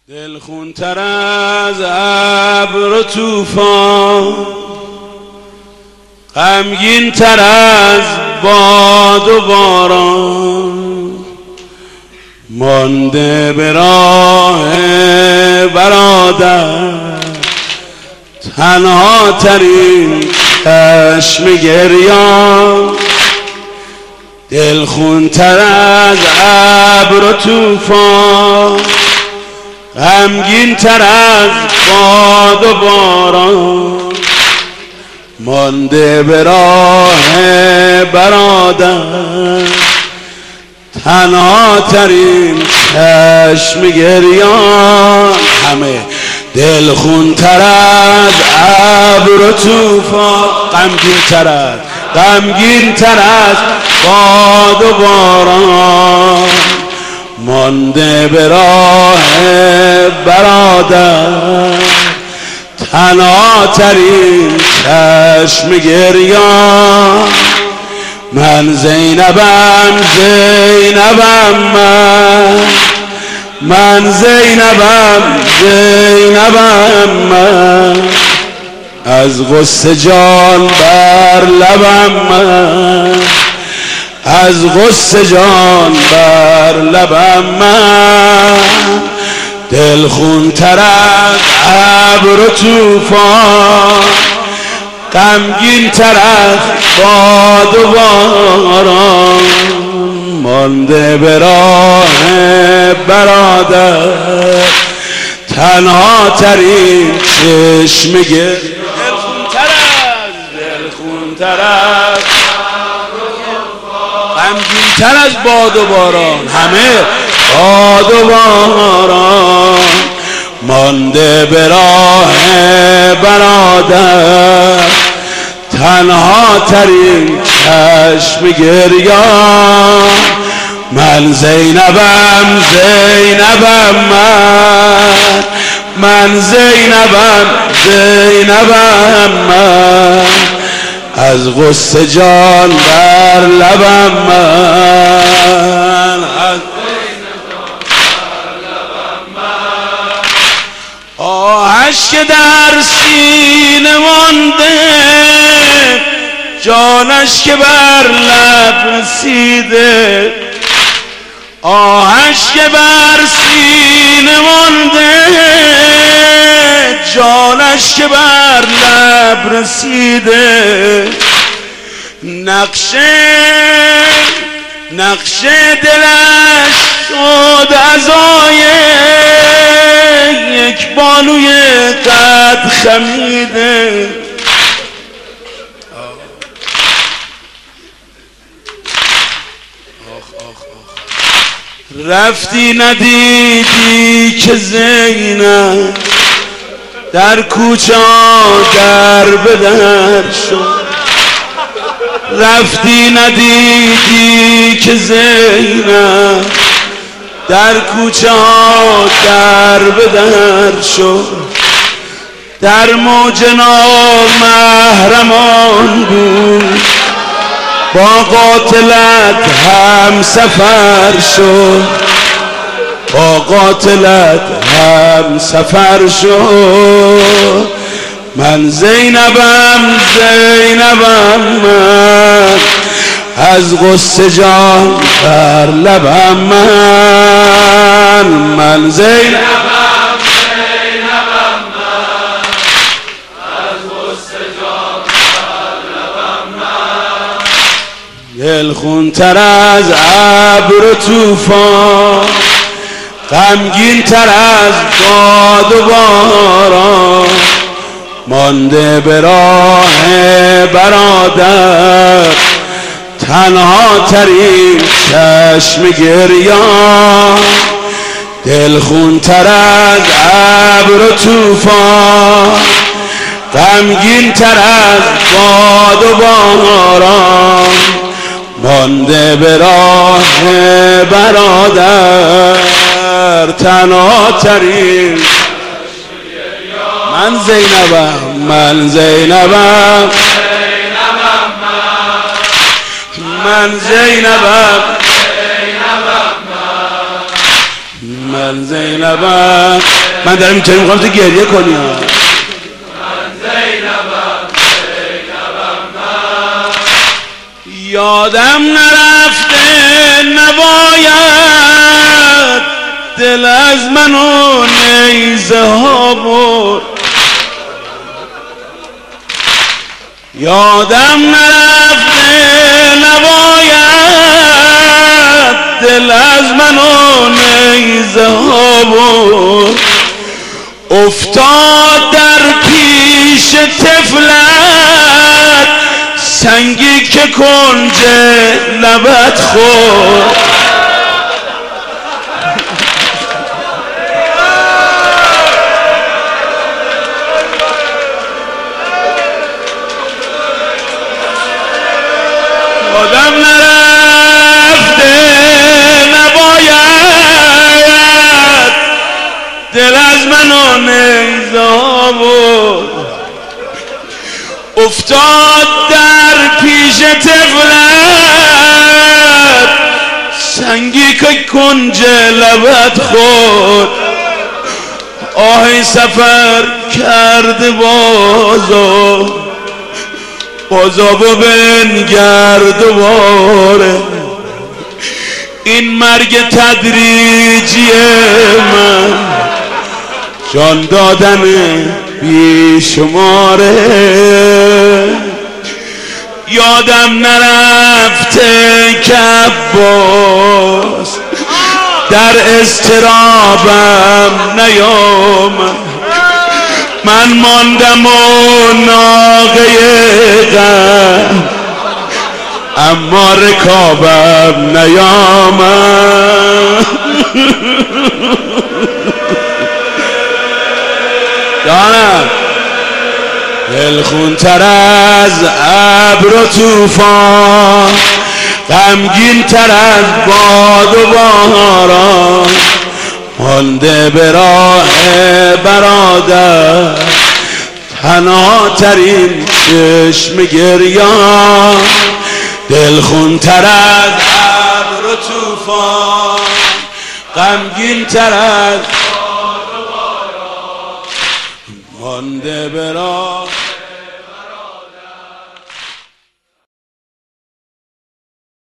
دلخونتر از ابر و طوفان، غمگین تر از باد و باران، مانده به راه برادر، تنها ترین چشم گریان. دلخونتر از ابر و طوفان، غمگین تر از باد و باران، مانده به راه برادر، تنها ترین چشم گریان. همه دلخونتر از ابر و طوفان، غمگین تر از باد و باران، مانده به راه برادر، تنها ترین چشم گریان. من زینبم من از غصه جان بر لبم، من از غصه جان بر لبم، من دلخونتر از ابر و طوفان، غمگین تر از باد و باران، مانده به راه برادر، تنها ترین چشم گریان. دلخونتر از غمگین تر از باد و باران، همه باد و باران، مانده به راه برادر، تنها ترین چشم گریان. من زینبم من از غصه جان بر لبم، من آهش که در سینه مانده، جانش که بر لب رسیده، آهش که بر سینه مانده، جانش که بر لب رسیده. نقشه دلش شد عزای یک بانوی قد خمیده. رفتی ندیدی که زینب در کوچه در به در شد، رفتی ندیدی که زینب در کوچه در به در شد. در موج نامحرمان بود، با قاتلت هم سفر شد، با قاتلت هم سفر شد. من زینبم من از غصه جان بر لبم، من زینبم از غصه جان بر لبم. دلخونتر از ابر و طوفان، غمگین تر از باد و باران، مانده به راه برادر، تنها ترین چشم گریان. دلخونتر از ابر و طوفان، غمگین تر از باد و باران، مانده به راه برادر، تنها ترین. من زینبم من زینبم. من دارم اینطوری میخوام تو گریه کنی ها. یادم نرفته نباید دل از من و نیزه ها برد. یادم نرفته نباید دل از من و نیزه ها برد. افتاد در پیش طفلت سنگی که کنج لبت خورد. آدم نرفته نباید دل از من و نیزه بود. افتاد در پیش طفلت سنگی که کنج لبت خورد. آهی سفر کرده بازابو بنگر دوباره. این مرگ تدریجی من جان دادن بیشماره. یادم نرفته که عباس در اضطرابم نیامد. من ماندم و ناقه غم اما رکابم نیامد. جانم دلخون تر از ابر و طوفان، غمگین تر از باد و باران، مانده به راه برادر تنها ترین چشم گریان. دلخون تر از ابر و طوفان، غمگین تر از باد و باران، مانده به راه